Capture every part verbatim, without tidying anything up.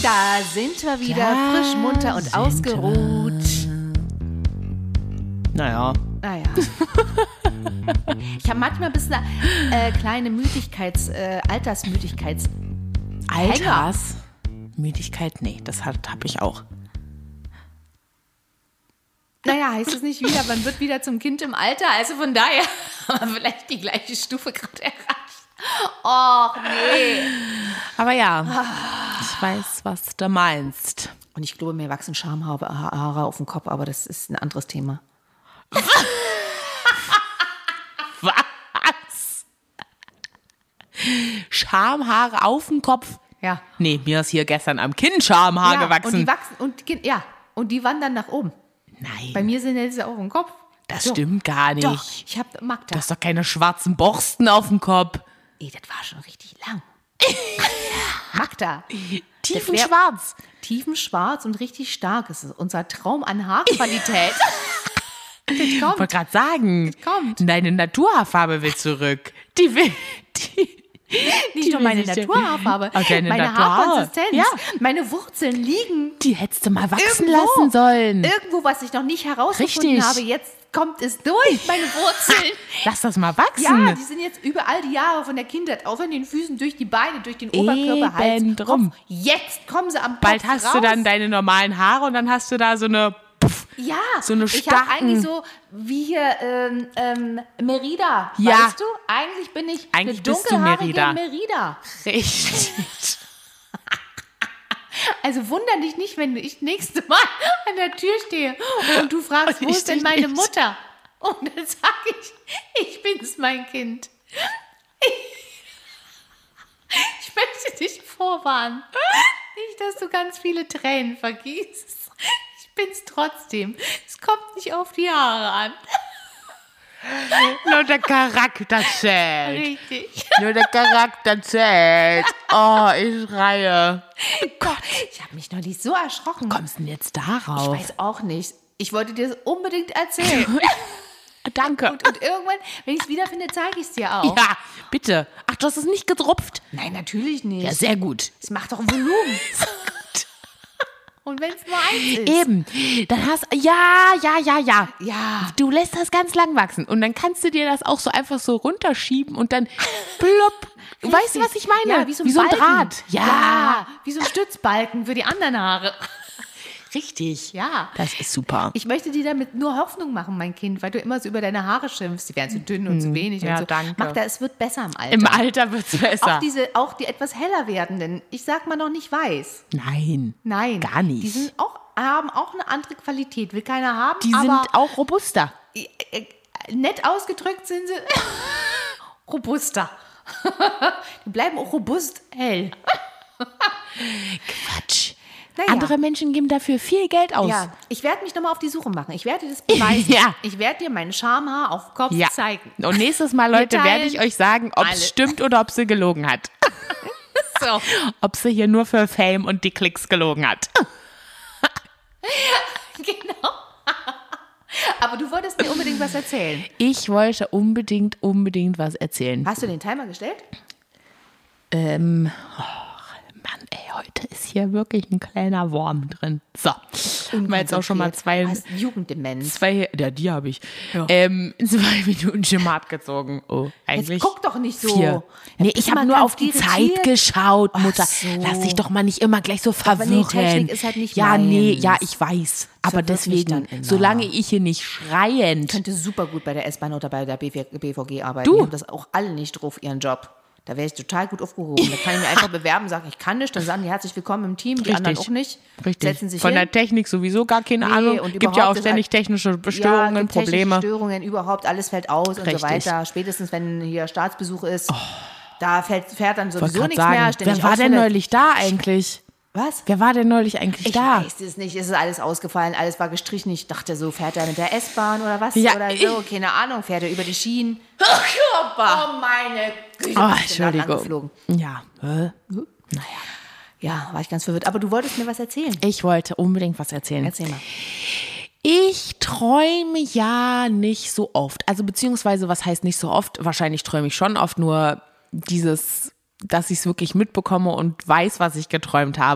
Da sind wir wieder, Da frisch, munter und sind ausgeruht. Naja. Naja. Ich habe manchmal ein bisschen äh, kleine Müdigkeits-, äh, Altersmüdigkeits-. Alters? Müdigkeit? Nee, das habe ich auch. Naja, heißt es nicht wieder, man wird wieder zum Kind im Alter, also von daher haben wir vielleicht die gleiche Stufe gerade erreicht. Och, nee. Aber ja, ich weiß, was du meinst. Und ich glaube, mir wachsen Schamhaare auf dem Kopf, aber das ist ein anderes Thema. Was? Schamhaare auf dem Kopf? Ja. Nee, mir ist hier gestern am Kinn Schamhaar ja, gewachsen. Und die wachsen, und, die- ja, und die wandern nach oben. Nein, Bei mir sind jetzt auf dem Kopf. das Doch, stimmt gar nicht. Doch, ich hab Magda. Du hast doch keine schwarzen Borsten auf dem Kopf. Ey, das war schon richtig lang. Magda. Tiefenschwarz. Tiefenschwarz und richtig stark. Das ist unser Traum an Haarqualität. Das Ich kommt. wollte gerade sagen, kommt. deine Naturhaarfarbe will zurück. Die will, die, Nicht nur will meine sich- Naturhaarfarbe, Ach, deine meine Naturhaar. Haarkonsistenz, Ja. meine Wurzeln liegen die hättest du mal wachsen irgendwo, lassen sollen. Irgendwo, was ich noch nicht herausgefunden Richtig. habe. Jetzt kommt es durch, meine Wurzeln. Lass das mal wachsen. Ja, die sind jetzt überall die Jahre von der Kindheit, auch an den Füßen, durch die Beine, durch den Oberkörper, Hals, Eben drum. Kopf. Jetzt kommen sie am Kopf Bald hast raus. du dann deine normalen Haare und dann hast du da so eine, puff, Ja, so eine ich habe starken- eigentlich so wie hier ähm, ähm, Merida, Ja. weißt du? Eigentlich bin ich Eigentlich eine bist du dunkelhaarige Merida. Merida. richtig. Also wunder dich nicht, wenn ich nächste Mal an der Tür stehe und du fragst, Und wo ich ist denn dich meine nicht. Mutter? Und dann sage ich, ich bin's, mein Kind. Ich, ich möchte dich vorwarnen. Nicht, dass du ganz viele Tränen vergießt. Ich bin's trotzdem. Es kommt nicht auf die Haare an. Nur der Charakter zählt. Richtig. Nur der Charakter zählt. Oh, ich schreie. Gott, ich habe mich noch nicht so erschrocken. Kommst du denn jetzt Ich darauf? weiß auch nicht. Ich wollte dir das unbedingt erzählen. Danke. Und, und irgendwann, wenn ich es wiederfinde, zeige ich es dir auch. Ja, bitte. Ach, du hast es nicht gedrupft? Nein, natürlich nicht. Ja, sehr gut. Es macht doch Volumen. Und wenn es nur eins ist. Eben. Dann hast ja, ja, ja, ja. Ja. Du lässt das ganz lang wachsen und dann kannst du dir das auch so einfach so runterschieben und dann blub. Weißt du, was ich meine? Ja, wie so ein, Balken. Draht. Ja. ja. Wie so ein Stützbalken für die anderen Haare. Richtig. Ja. Das ist super. Ich möchte dir damit nur Hoffnung machen, mein Kind, weil du immer so über deine Haare schimpfst. Die werden zu dünn und zu wenig Ja, und so. danke. Magda, es wird besser im Alter. Im Alter wird es besser. Auch diese, auch die etwas heller werdenden. Ich sag mal noch nicht weiß. Nein. Nein. Gar nicht. Die sind auch, haben auch eine andere Qualität. Will keiner haben, Die aber sind auch robuster. äh, nett ausgedrückt sind sie robuster. Die bleiben auch robust hell. Quatsch. Naja. Andere Menschen geben dafür viel Geld aus. Ja, ich werde mich nochmal auf die Suche machen. Ich werde dir das beweisen. Ja. Ich werde dir meinen Schamhaar auf dem Kopf Ja. zeigen. Und nächstes Mal, Leute, Wir werde ich teilen euch sagen, ob alle. es stimmt oder ob sie gelogen hat. So. Ob sie hier nur für Fame und die Klicks gelogen hat. Genau. Aber du wolltest mir unbedingt was erzählen. Ich wollte unbedingt, unbedingt was erzählen. Hast du den Timer gestellt? Ähm, oh, Mann, ey, heute ist hier wirklich ein kleiner Wurm drin. So, haben wir jetzt auch schon mal zwei, Du hast Jugenddemenz. zwei, ja, die habe ich, ähm, zwei Minuten schon mal abgezogen. Oh, eigentlich Jetzt guck doch nicht so. vier. Nee, Jetzt bist ich du habe mal nur ganz auf die irritiert. Zeit geschaut, Mutter. so. Lass dich doch mal nicht immer gleich so Aber nee, verwirren. Technik ist halt nicht ja, nee, meins. ja, ich weiß. Aber verwirrt mich dann deswegen, immer. solange ich hier nicht schreiend. Könnte super gut bei der S-Bahn oder bei der B V G arbeiten. Du. Die haben das auch alle nicht drauf, ihren Job. Da wäre ich total gut aufgehoben. Da kann ich mir einfach bewerben, sagen, ich kann nicht. Dann sagen die herzlich willkommen im Team, die Richtig. anderen auch nicht. Richtig. Setzen sich Von hin. der Technik sowieso gar keine Nee, Ahnung. und Gibt ja überhaupt auch ist ständig halt- technische ja, Störungen, gibt technische Probleme. Störungen, überhaupt, alles fällt aus und so Richtig. weiter. Spätestens, wenn hier Staatsbesuch ist, da fährt, fährt dann Ich wollte sowieso gerade nichts sagen, mehr. Ständig wer war denn Ausfälle. neulich da eigentlich? Was? Wer war denn neulich eigentlich Ich da? weiß es nicht. Es ist alles ausgefallen, alles war gestrichen. Ich dachte so, fährt er mit der S-Bahn oder was? Ja, oder so, keine Ahnung. Fährt er über die Schienen? Ach, Oh meine Güte, Oh, bist du da lang Entschuldigung. geflogen. Ja, äh, Ja, war ich ganz verwirrt. Aber du wolltest mir was erzählen. ich wollte unbedingt was erzählen. Erzähl mal. Ich träume ja nicht so oft. Also beziehungsweise, was heißt nicht so oft? Wahrscheinlich träume ich schon oft, nur dieses, dass ich es wirklich mitbekomme und weiß, was ich geträumt habe,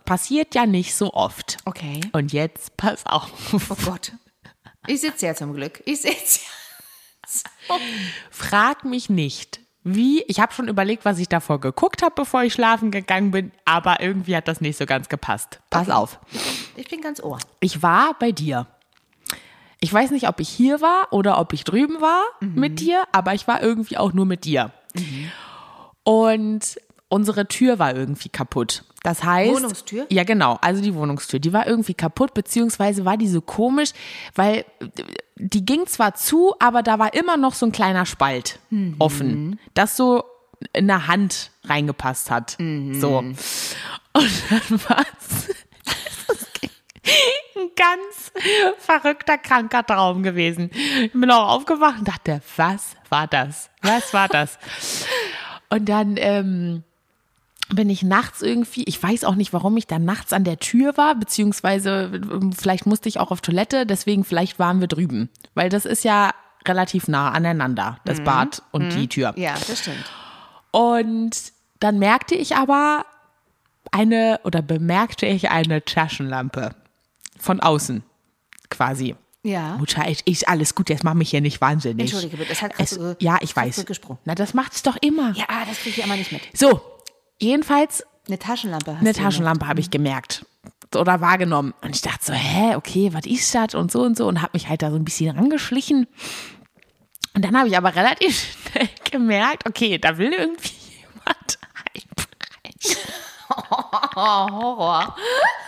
passiert ja nicht so oft. Okay. Und jetzt pass auf. Oh Gott. Ich sitze ja zum Glück. Ich sitze ja. Frag mich nicht, wie, ich habe schon überlegt, was ich davor geguckt habe, bevor ich schlafen gegangen bin, aber irgendwie hat das nicht so ganz gepasst. Pass Okay. auf. Ich bin ganz ohr. Ich war bei dir. Ich weiß nicht, ob ich hier war oder ob ich drüben war mhm. mit dir, aber ich war irgendwie auch nur mit dir. Mhm. Und unsere Tür war irgendwie kaputt. Das heißt, Wohnungstür? Ja, genau. Also die Wohnungstür, die war irgendwie kaputt, beziehungsweise war die so komisch, weil die ging zwar zu, aber da war immer noch so ein kleiner Spalt mhm. offen, das so in eine Hand reingepasst hat. Mhm. So. Und dann war es ein ganz verrückter, kranker Traum gewesen. Ich bin auch aufgewacht und dachte, was war das? Was war das? Und dann ähm, bin ich nachts irgendwie, ich weiß auch nicht, warum ich dann nachts an der Tür war, beziehungsweise vielleicht musste ich auch auf Toilette, deswegen vielleicht waren wir drüben. Weil das ist ja relativ nah aneinander, das mhm. Bad und mhm. die Tür. Ja, das stimmt. Und dann merkte ich aber eine, oder bemerkte ich eine Taschenlampe von außen quasi. Ja. Mutter, ich, ich, alles gut, jetzt mach mich hier nicht wahnsinnig. Entschuldige bitte, das hat gerade so, ja, ich weiß. gesprungen. Na, das macht's doch immer. Ja, das kriege ich immer nicht mit. So, jedenfalls eine Taschenlampe hast eine du Taschenlampe habe ich gemerkt oder wahrgenommen. Und ich dachte so, hä, okay, was ist das und so und so und habe mich halt da so ein bisschen rangeschlichen. Und dann habe ich aber relativ schnell gemerkt, okay, da will irgendwie jemand einbrechen. Oh, Horror.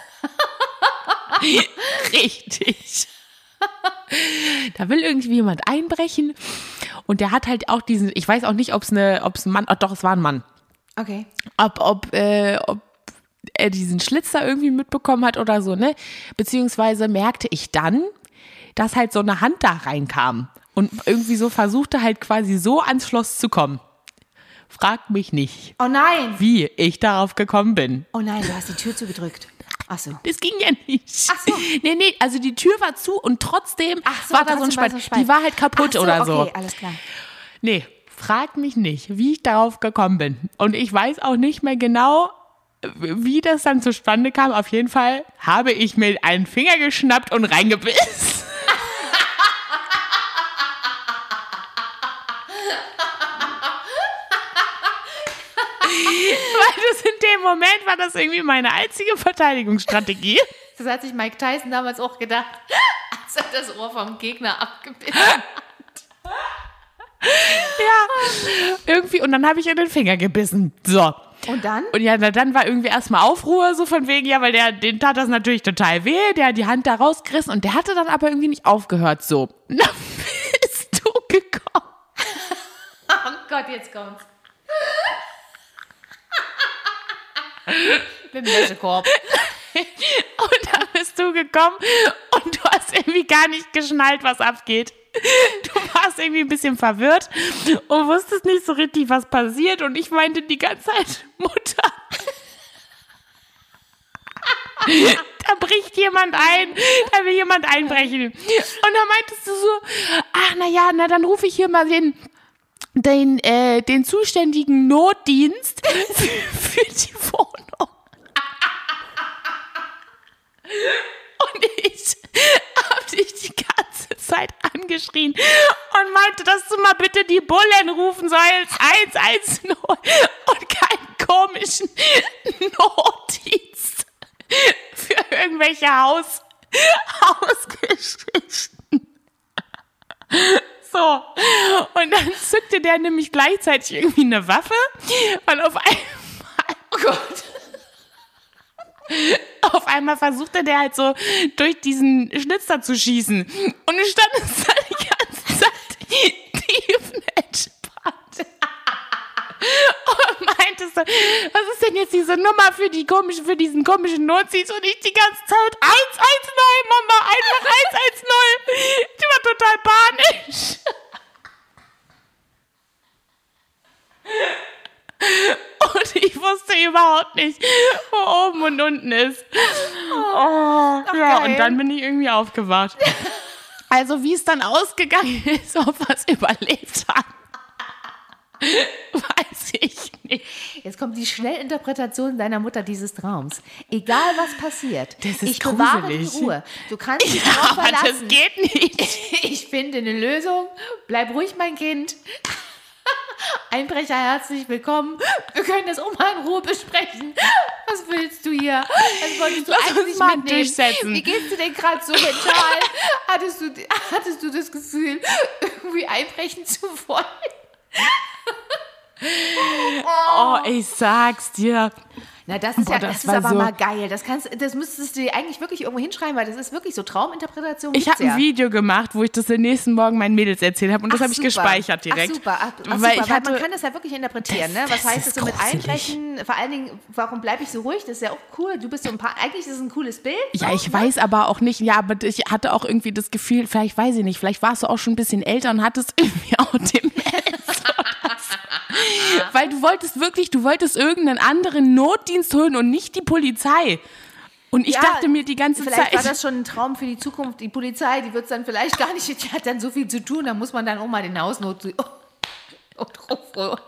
Richtig. Da will irgendwie jemand einbrechen und der hat halt auch diesen, ich weiß auch nicht, ob es eine, ob es ein Mann, oh, doch, es war ein Mann. Okay. Ob, ob, äh, ob er diesen Schlitz da irgendwie mitbekommen hat oder so, ne? Beziehungsweise merkte ich dann, dass halt so eine Hand da reinkam und irgendwie so versuchte halt quasi so ans Schloss zu kommen. Frag mich nicht. Oh nein. Wie ich darauf gekommen bin. Oh nein, du hast die Tür zugedrückt. Ach so. Das ging ja nicht. Ach so. Nee, nee, also die Tür war zu und trotzdem Ach so, war da so ein Spalt. Spalt. Die war halt kaputt Ach so, oder so. Okay, alles klar. Nee, frag mich nicht, wie ich darauf gekommen bin. Und ich weiß auch nicht mehr genau, wie das dann zustande kam. Auf jeden Fall habe ich mir einen Finger geschnappt und reingebissen. Weil das in dem Moment war das irgendwie meine einzige Verteidigungsstrategie. Das hat sich Mike Tyson damals auch gedacht, als er das Ohr vom Gegner abgebissen hat. Ja, irgendwie. Und dann habe ich in den Finger gebissen. So. Und dann? Und ja, dann war irgendwie erstmal Aufruhr, so von wegen, ja, weil der, den tat das natürlich total weh, der hat die Hand da rausgerissen und der hatte dann aber irgendwie nicht aufgehört, so. Na, bist du gekommen? Oh Gott, jetzt kommt's. Mit dem Wäschekorb. Und dann bist du gekommen und du hast irgendwie gar nicht geschnallt, was abgeht. Du warst irgendwie ein bisschen verwirrt und wusstest nicht so richtig, was passiert. Und ich meinte die ganze Zeit, Mutter, da bricht jemand ein, da will jemand einbrechen. Und dann meintest du so, ach na ja, na dann rufe ich hier mal den, den, äh, den zuständigen Notdienst für, für die Wohnung. Und ich habe dich die ganze Zeit angeschrien und meinte, dass du mal bitte die Bullen rufen sollst, eins eins null und keinen komischen Notdienst für irgendwelche Haus, Hausgeschichten. So, und dann zückte der nämlich gleichzeitig irgendwie eine Waffe, weil auf einmal, oh Gott, auf einmal versuchte der halt so durch diesen Schnitzer zu schießen. Und ich stand da die ganze Zeit tiefenentspannt. Und meinte so, was ist denn jetzt diese Nummer für, die komische, für diesen komischen Notdienst? Und ich die ganze Zeit, eins eins null, Mama, einfach eins eins null. Ich war total panisch. Und ich wusste überhaupt nicht, wo oben und unten ist. Oh, ja, und dann bin ich irgendwie aufgewacht. Also wie es dann ausgegangen ist, ob wir es überlebt haben. Weiß ich nicht. Jetzt kommt die Schnellinterpretation deiner Mutter dieses Traums. Egal, was passiert, Das ist ich bewahre die gruselig. Ruhe. Du kannst dich Ja, drauf aber verlassen. das geht nicht. Ich finde eine Lösung. Bleib ruhig, mein Kind. Einbrecher, herzlich willkommen. Wir können das auch mal in Ruhe besprechen. Was willst du hier? Was wolltest du Lass uns eigentlich mal einen mitnehmen? Tisch setzen. Wie geht's dir denn gerade so mental? Hattest du, hattest du das Gefühl, irgendwie einbrechen zu wollen? Oh, ich sag's dir. Na, das ist Boah, ja, das das, ist war aber so- mal geil. Das kannst, das müsstest du dir eigentlich wirklich irgendwo hinschreiben, weil das ist wirklich so Trauminterpretation. Ich gibt's habe ein ja. Video gemacht, wo ich das den nächsten Morgen meinen Mädels erzählt habe und das Ach, habe ich super. gespeichert direkt. Ach super, ach, ach, Weil super. ich Weil hatte- man kann das ja wirklich interpretieren. Das- Ne? Was das heißt ist das so mit gruselig. Einbrechen? Vor allen Dingen, warum bleibe ich so ruhig? Das ist ja auch cool. Du bist so ein paar, eigentlich ist es ein cooles Bild. Ja, ich weiß aber auch nicht, ja, aber ich hatte auch irgendwie das Gefühl, vielleicht weiß ich nicht, vielleicht warst du auch schon ein bisschen älter und hattest irgendwie auch Demenz oder so. Weil du wolltest wirklich, du wolltest irgendeinen anderen Notdienst holen und nicht die Polizei. Und ich Ja, dachte mir die ganze Vielleicht Zeit, war das schon ein Traum für die Zukunft. Die Polizei, die wird es dann vielleicht gar nicht, die hat dann so viel zu tun, da muss man dann auch mal den Hausnot oh, und rumholen.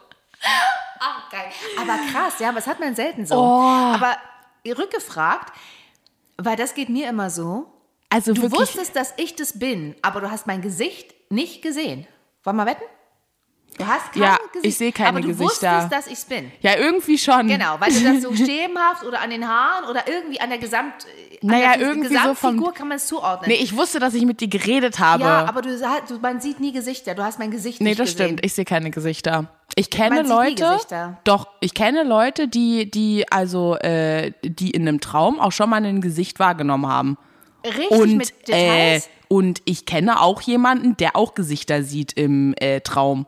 Ach, geil. Aber krass, ja, was hat man selten so. Oh. Aber rückgefragt, weil das geht mir immer so, also du wirklich, wusstest, dass ich das bin, aber du hast mein Gesicht nicht gesehen. Wollen wir wetten? Du hast kein Ja, Gesicht, ich sehe keine aber du Gesichter. wusstest, dass ich es bin. ja, irgendwie schon. Genau, weil du das so schemenhaft oder an den Haaren oder irgendwie an der Gesamt, an Naja, der irgendwie so Gesamtfigur vom- kann man es zuordnen. Nee, ich wusste, dass ich mit dir geredet habe. ja, aber du, sa- du, man sieht nie Gesichter. Du hast mein Gesicht Nee, nicht das gesehen. stimmt. Ich sehe keine Gesichter. Ich kenne Man sieht nie Leute. Gesichter. Doch, ich kenne Leute, die, die, also, äh, die in einem Traum auch schon mal ein Gesicht wahrgenommen haben. Richtig Und, mit äh, Details. und ich kenne auch jemanden, der auch Gesichter sieht im äh, Traum.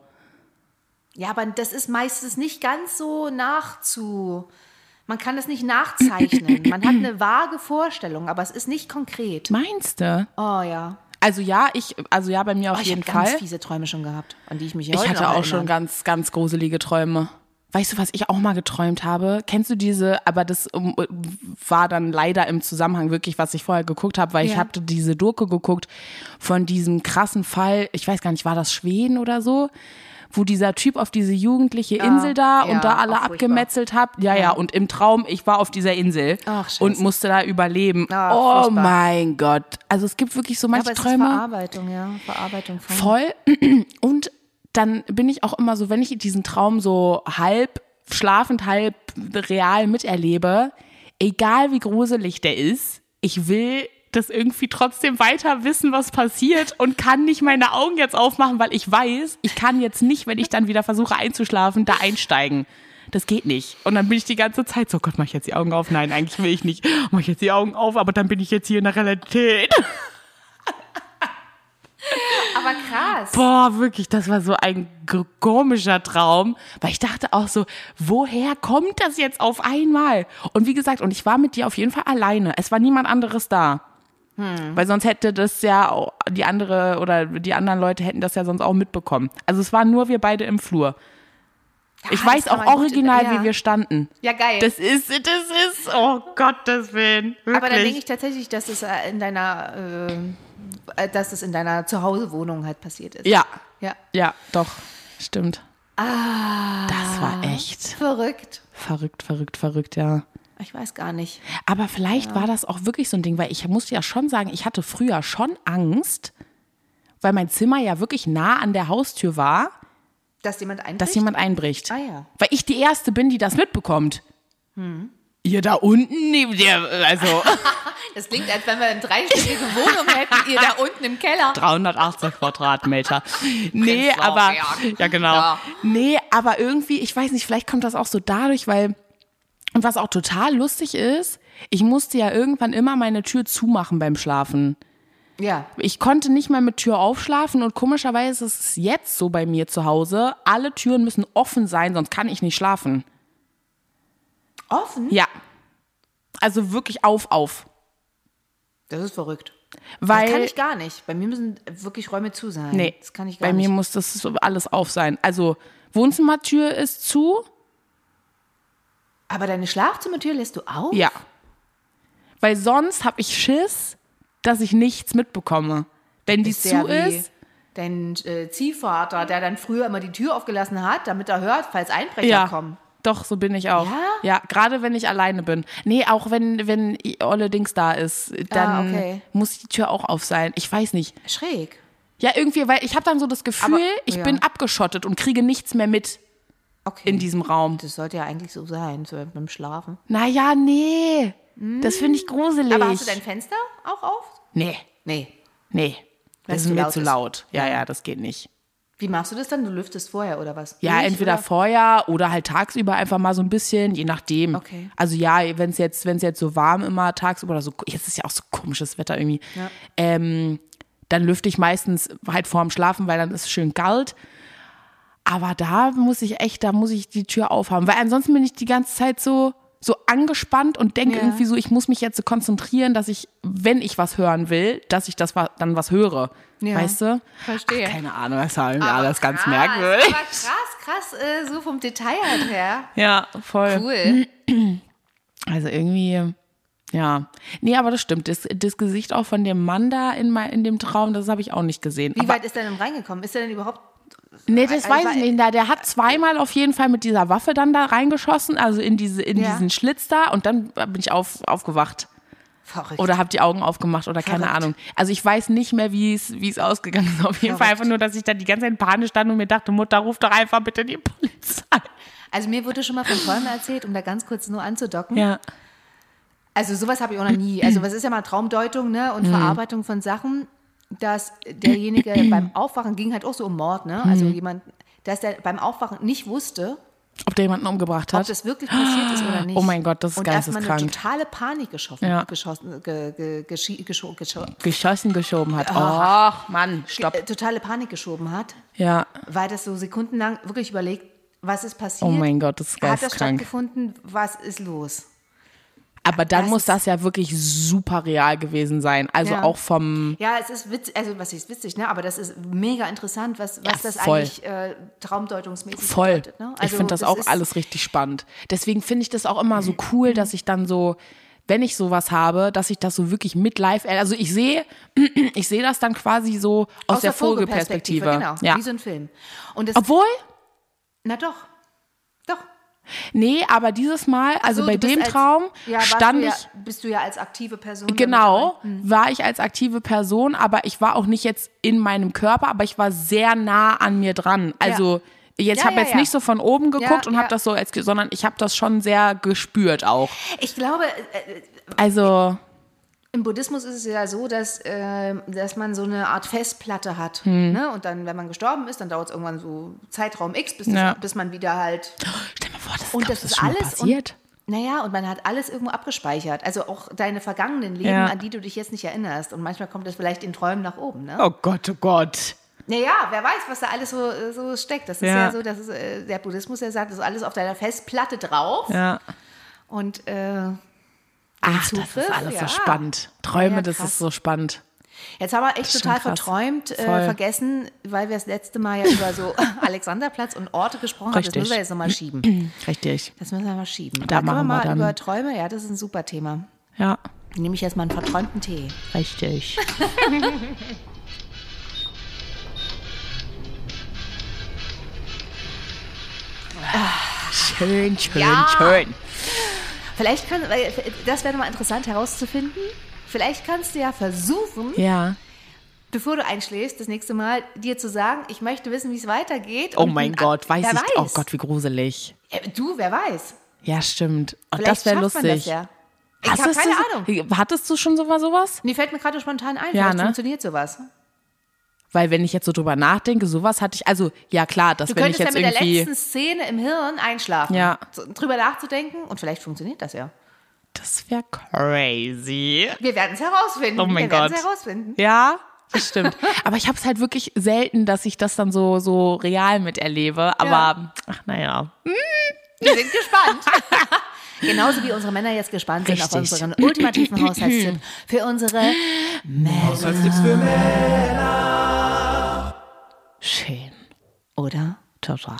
Ja, aber das ist meistens nicht ganz so nachzu... Man kann es nicht nachzeichnen. Man hat eine vage Vorstellung, aber es ist nicht konkret. Meinst du? Oh ja. Also ja, ich, also ja, bei mir auf Oh, ich jeden habe ganz Fall. fiese Träume schon gehabt, an die ich mich Ich heute hatte noch auch schon erinnere. ganz, ganz gruselige Träume. Weißt du, was ich auch mal geträumt habe? Kennst du diese, aber das um, war dann leider im Zusammenhang wirklich, was ich vorher geguckt habe, weil ich Ja. habe diese Doku geguckt von diesem krassen Fall, ich weiß gar nicht, war das Schweden oder so? Wo dieser Typ auf diese jugendliche Insel da ja, und da alle auch furchtbar. abgemetzelt hat. Ja, ja, und im Traum, ich war auf dieser Insel Ach, Scheiße. und musste da überleben. Ach, oh furchtbar. mein Gott. Also es gibt wirklich so Ja, manche aber es ist Träume. Verarbeitung, ja. Verarbeitung von... Voll. Und dann bin ich auch immer so, wenn ich diesen Traum so halb schlafend, halb real miterlebe, egal wie gruselig der ist, ich will das irgendwie trotzdem weiter wissen, was passiert und kann nicht meine Augen jetzt aufmachen, weil ich weiß, ich kann jetzt nicht, wenn ich dann wieder versuche einzuschlafen, da einsteigen. Das geht nicht. Und dann bin ich die ganze Zeit so, Gott, mach ich jetzt die Augen auf? Nein, eigentlich will ich nicht. Mach ich jetzt die Augen auf, aber dann bin ich jetzt hier in der Realität. Aber krass. Boah, wirklich, das war so ein g- komischer Traum, weil ich dachte auch so, woher kommt das jetzt auf einmal? Und wie gesagt, und ich war mit dir auf jeden Fall alleine. Es war niemand anderes da. Hm. Weil sonst hätte das ja auch die andere oder die anderen Leute hätten das ja sonst auch mitbekommen. Also es waren nur wir beide im Flur. Ich Ja, weiß das kann auch man gut- original, ja. wie wir standen. Ja, geil. Das ist, das ist, oh Gottes Willen. Wirklich. Aber dann denke ich tatsächlich, dass es äh, in deiner, äh, dass es in deiner Zuhausewohnung halt passiert ist. Ja, Ja. ja, doch, stimmt. Ah. Das war echt Verrückt. verrückt, verrückt, verrückt, ja. Ich weiß gar nicht. Aber vielleicht war das auch wirklich so ein Ding, weil ich muss ja schon sagen, ich hatte früher schon Angst, weil mein Zimmer ja wirklich nah an der Haustür war, Dass jemand einbricht? dass jemand einbricht. Ah ja. Weil ich die Erste bin, die das mitbekommt. Ihr da unten neben der, also Das klingt, als wenn wir eine dreistöckige Wohnung hätten, ihr da unten im Keller. dreihundertachtzig Quadratmeter. Nee, Prenzlauer aber, Berg. ja genau. Ja. Nee, aber irgendwie, ich weiß nicht, vielleicht kommt das auch so dadurch, weil, und was auch total lustig ist, ich musste ja irgendwann immer meine Tür zumachen beim Schlafen. Ja. Ich konnte nicht mehr mit Tür aufschlafen und komischerweise ist es jetzt so bei mir zu Hause, alle Türen müssen offen sein, sonst kann ich nicht schlafen. Offen? Ja. Also wirklich auf, auf. Das ist verrückt. Weil, das kann ich gar nicht. Bei mir müssen wirklich Räume zu sein. nee, Das kann ich gar bei nicht. mir muss das so alles auf sein. Also Wohnzimmertür ist zu, Aber deine Schlafzimmertür lässt du auf? ja. Weil sonst habe ich Schiss, dass ich nichts mitbekomme. Wenn die Ist sehr zu wie- ist, dein äh, Ziehvater, der dann früher immer die Tür aufgelassen hat, damit er hört, falls Einbrecher Ja. kommen. Doch, so bin ich auch. Ja? Ja, gerade wenn ich alleine bin. Nee, auch wenn, wenn Olle Dings da ist, dann Ah, okay. muss die Tür auch auf sein. Ich weiß nicht. Schräg. Ja, irgendwie, weil ich habe dann so das Gefühl, Aber- ich ja. bin abgeschottet und kriege nichts mehr mit Okay. in diesem Raum. Das sollte ja eigentlich so sein, so beim Schlafen. Naja, nee. Das finde ich gruselig. Aber hast du dein Fenster auch auf? Nee, Nee. nee. Weil Das es ist zu mir laut zu ist. laut. Ja, ja, das geht nicht. Wie machst du das dann? Du lüftest vorher oder was? Ja, Durch, entweder oder? vorher oder halt tagsüber einfach mal so ein bisschen, je nachdem. Okay. Also ja, wenn es jetzt, wenn es jetzt so warm immer tagsüber oder so, jetzt ist ja auch so komisches Wetter irgendwie, Ja. ähm, dann lüfte ich meistens halt vorm Schlafen, weil dann ist es schön kalt. Aber da muss ich echt, da muss ich die Tür aufhaben, weil ansonsten bin ich die ganze Zeit so, so angespannt und denke Ja. irgendwie so, ich muss mich jetzt so konzentrieren, dass ich, wenn ich was hören will, dass ich das wa- dann was höre. Ja. Weißt du? Verstehe. Ach, keine Ahnung, das war irgendwie Aber alles ganz krass, merkwürdig. Aber krass, krass, äh, so vom Detail halt her. Ja, voll. Cool. Also irgendwie, ja. Nee, aber das stimmt. Das, das Gesicht auch von dem Mann da in, mein, in dem Traum, das habe ich auch nicht gesehen. Wie aber, weit ist er denn reingekommen? Ist er denn überhaupt... nee, das Also weiß war- ich nicht. Der, der hat zweimal auf jeden Fall mit dieser Waffe dann da reingeschossen, also in, diese, in Ja. diesen Schlitz da und dann bin ich auf, aufgewacht. Verrückt. Oder habe die Augen aufgemacht oder keine Verrückt. Ahnung. Also ich weiß nicht mehr, wie es wie es ausgegangen ist. Auf jeden Fall Verrückt. einfach nur, dass ich da die ganze Zeit panisch stand und mir dachte, Mutter, ruf doch einfach bitte die Polizei. Also mir wurde schon mal von Träumen erzählt, um da ganz kurz nur anzudocken. Ja. Also sowas habe ich auch noch nie. Also was ist ja mal Traumdeutung, ne? Und Verarbeitung von Sachen, dass derjenige beim Aufwachen ging halt auch so um Mord, ne? Also jemand, dass der beim Aufwachen nicht wusste, Ob der jemanden umgebracht ob hat? das wirklich passiert ist oder nicht. Oh mein Gott, das ist Und erstmal eine geisteskrank. totale Panik geschossen, Ja. geschossen, ge, ge, geschi- gescho, gescho, Geschossen geschoben hat. Ach, Mann, stopp. äh, totale Panik geschoben hat, Ja. weil das so sekundenlang wirklich überlegt, was ist passiert? Oh mein Gott, das ist Hat das geisteskrank. stattgefunden? Was ist los? Aber dann das muss ist- das ja wirklich super real gewesen sein. Also Ja. auch vom, Ja, es ist witzig, also was ist witzig, ne? Aber das ist mega interessant, was, was Ja, das voll. eigentlich äh, traumdeutungsmäßig voll. bedeutet. Ne? Ich finde das auch ist- alles richtig spannend. Deswegen finde ich das auch immer so cool, dass ich dann so, wenn ich sowas habe, dass ich das so wirklich mit live, also ich sehe, ich sehe das dann quasi so aus, der Vogelperspektive. Genau, Ja. wie so ein Film. Und das, Obwohl, na doch, doch. nee, aber dieses Mal, also So, bei du bist dem als- Traum ja, warst stand du ja, ich, bist du ja als aktive Person. damit genau, dabei. Hm. war ich als aktive Person, aber ich war auch nicht jetzt in meinem Körper, aber ich war sehr nah an mir dran. Also jetzt Ja, habe ja, jetzt ja. nicht so von oben geguckt Ja, und habe ja. das so, als, sondern ich habe das schon sehr gespürt auch. Ich glaube, äh, Also im Buddhismus ist es ja so, dass, äh, dass man so eine Art Festplatte hat. Hm. Ne? Und dann, wenn man gestorben ist, dann dauert es irgendwann so Zeitraum X, bis, Ja. das, bis man wieder halt. stell mal vor, das, Und glaubst das du, ist schon mal alles. passiert. Und, naja, und man hat alles irgendwo abgespeichert. Also auch deine vergangenen Leben, Ja. an die du dich jetzt nicht erinnerst. Und manchmal kommt das vielleicht in Träumen nach oben. Ne? Oh Gott, oh Gott. Naja, wer weiß, was da alles so, äh, so steckt. Das ist ja, Ja. so, dass äh, der Buddhismus ja sagt, das ist alles auf deiner Festplatte drauf. Ja. Und äh, Ach, Zugriff, das ist alles ja. so spannend. Träume, Ja, das krass. ist so spannend. jetzt haben wir echt ist total schon krass. verträumt, äh, Voll. vergessen, weil wir das letzte Mal ja über so Alexanderplatz und Orte gesprochen haben. Das Richtig. müssen wir jetzt nochmal schieben. Richtig. Das müssen wir mal schieben. Da können wir machen wir mal dann- über Träume, ja, das ist ein super Thema. Ja, Dann nehme ich jetzt mal einen verträumten Tee. richtig. Schön, schön, Ja. schön. Vielleicht kann, weil das wäre mal interessant herauszufinden. Vielleicht kannst du ja versuchen, Ja. bevor du einschläfst, das nächste Mal dir zu sagen, ich möchte wissen, wie es weitergeht. Oh Und mein ein- Gott, weiß wer ich. Oh weiß. Gott, wie gruselig. Äh, Du, wer weiß. Ja, stimmt. Und Vielleicht das wäre schafft man lustig. das ja. Ich Hast habe du's keine so- Ahnung. Hattest du schon sowas? sowas? Nee, fällt mir gerade spontan ein. Ja, Vielleicht ne? funktioniert sowas. Weil wenn ich jetzt so drüber nachdenke, sowas hatte ich, also ja klar, dass Du wenn ich könntest ja jetzt mit der irgendwie, letzten Szene im Hirn einschlafen. Ja. So, drüber nachzudenken und vielleicht funktioniert das ja. das wäre crazy. Wir werden es herausfinden. Oh mein Wir werden Gott. es herausfinden. Ja, das stimmt. Aber ich habe es halt wirklich selten, dass ich das dann so, so real miterlebe. Aber, Ja. ach naja. Wir sind gespannt. Genauso wie unsere Männer jetzt gespannt sind auf Richtig. unseren ultimativen Haushaltstipp für unsere Haushaltstipps für Männer. Schön. oder? Total.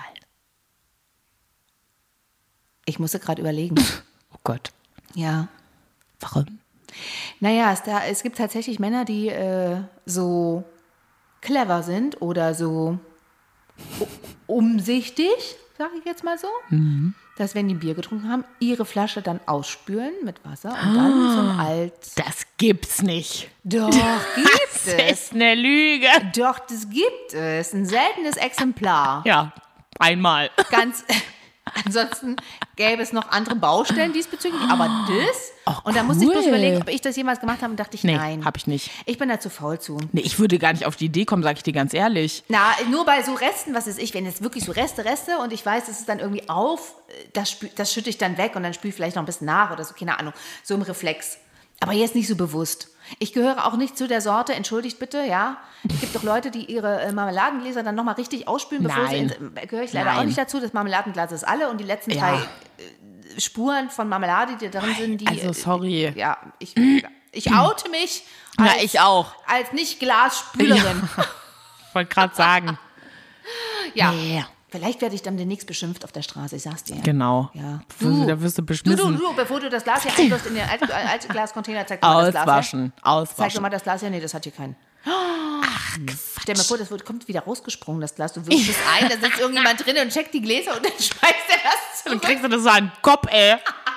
Ich musste gerade überlegen. Oh Gott. Ja. Warum? Naja, es, da, es gibt tatsächlich Männer, die äh, so clever sind oder so umsichtig, sage ich jetzt mal so, mhm. dass wenn die Bier getrunken haben, ihre Flasche dann ausspülen mit Wasser und ah, dann zum Alt... Das gibt's nicht. Doch, gibt das es. Das ist eine Lüge. Doch, das gibt es. Ein seltenes Exemplar. Ja, einmal. Ganz... Ansonsten gäbe es noch andere Baustellen diesbezüglich, aber das... Oh, und da musste ich bloß überlegen, ob ich das jemals gemacht habe und dachte ich, nee, nein. habe ich nicht. Ich bin da zu faul zu. Nee, ich würde gar nicht auf die Idee kommen, sage ich dir ganz ehrlich. Na, nur bei so Resten, was weiß ich, wenn jetzt wirklich so Reste, Reste und ich weiß, es ist dann irgendwie auf, das, spül, das schütte ich dann weg und dann spüle ich vielleicht noch ein bisschen nach oder so, keine Ahnung, so im Reflex. Aber jetzt nicht so bewusst. Ich gehöre auch nicht zu der Sorte, entschuldigt bitte, ja. Es gibt doch Leute, die ihre äh, Marmeladengläser dann nochmal richtig ausspülen, bevor Nein. sie, ins, äh, gehöre ich leider Nein. auch nicht dazu, das Marmeladenglas ist alle und die letzten Ja. drei äh, Spuren von Marmelade, die da drin sind, die... Also, sorry. Äh, ja, ich, ich oute mich Ja, als, ich auch. als Nicht-Glasspülerin. Ich wollte gerade sagen. Ja. Nee. Vielleicht werde ich dann demnächst beschimpft auf der Straße, ich sag's dir. Genau. Ja. Du, da wirst du Du, beschmissen. du, du, bevor du das Glas hier einwirfst in den alten alte Glascontainer, zeig doch mal das Glas her. Auswaschen. Auswaschen. Zeig doch mal das Glas her. Nee, das hat hier keinen. Ach, stell mir vor, das wird, kommt wieder rausgesprungen, das Glas. Du wirfst es ein, da sitzt irgendjemand drin und checkt die Gläser und dann schmeißt er das Dann zurück. kriegst du das so an den Kopf, ey.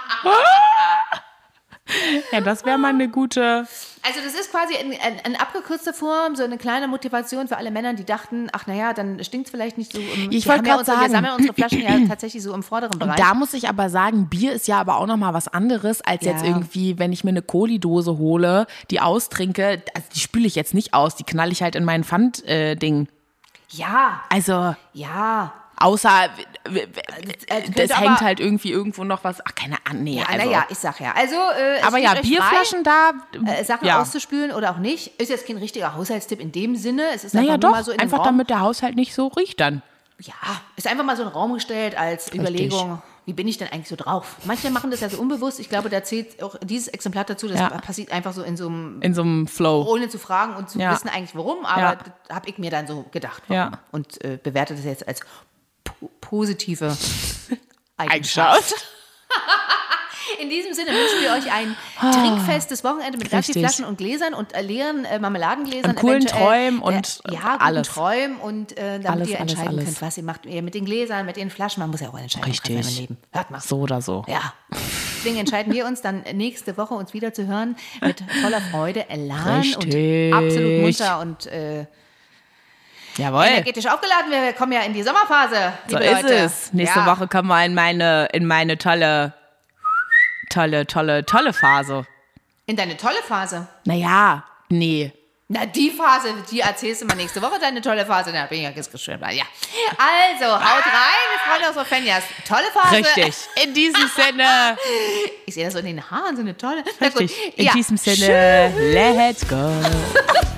Ja, das wäre mal eine gute... Also das ist quasi in, in, in abgekürzter Form so eine kleine Motivation für alle Männer, die dachten, ach naja, dann stinkt es vielleicht nicht so. Im, Ich wir wollte haben ja grad unsere, sagen. Wir sammeln unsere Flaschen ja tatsächlich so im vorderen Bereich. Da muss ich aber sagen, Bier ist ja aber auch nochmal was anderes, als Ja. jetzt irgendwie, wenn ich mir eine Kohli-Dose hole, die austrinke, also die spüle ich jetzt nicht aus, die knall ich halt in mein Pfand-Ding. Ja, Also, ja. außer, w- w- Also, das aber- hängt halt irgendwie irgendwo noch was, ach, keine Ahnung, nee, Ja, also. naja, ich sag ja. Also, äh, es Aber steht ja, euch Bierflaschen da, frei, äh, Sachen ja. auszuspülen oder auch nicht. Ist jetzt kein richtiger Haushaltstipp in dem Sinne. Es ist Naja, einfach nur doch, mal so in den einfach Raum. damit der Haushalt nicht so riecht dann. Ja, ist einfach mal so in den Raum gestellt als Überlegung, wie bin ich denn eigentlich so drauf? Manche machen das ja so unbewusst. Ich glaube, da zählt auch dieses Exemplar dazu. Das Ja. passiert einfach so in so einem, In so einem Flow. ohne zu fragen und zu Ja. wissen eigentlich warum. Aber Ja. das habe ich mir dann so gedacht. Warum. Ja. Und äh, bewerte das jetzt als po- positive Eigenschaft. Eigenschaft. In diesem Sinne wünschen wir euch ein trinkfestes Wochenende mit ganz Richtig. vielen Flaschen und Gläsern und äh, leeren äh, Marmeladengläsern. Und coolen eventuell. Träumen und äh, ja, guten alles. Träumen und äh, damit Alles, ihr alles, entscheiden alles. könnt, was ihr macht. Ihr mit den Gläsern, mit den Flaschen. Man muss ja auch eine Entscheidung treffen Richtig. im Leben. Hört mal. So oder so. Ja. Deswegen entscheiden wir uns dann nächste Woche, uns wieder zu hören mit voller Freude, Elan Richtig. und absolut munter und äh, Jawohl. energetisch aufgeladen. Wir kommen ja in die Sommerphase, So liebe ist Leute. es. Nächste ja. Woche kommen wir in meine, in meine tolle, tolle, tolle, tolle Phase. In deine tolle Phase. Naja, nee. Na, die Phase, die erzählst du mal nächste Woche, deine tolle Phase. Da bin ich ja ganz gespannt. Ja. Also, haut rein, wir freuen uns auf Fenjas tolle Phase. Richtig. In diesem Sinne. Ich sehe das so in den Haaren, so eine tolle. Na gut. Richtig. In Ja. diesem Sinne, let's go.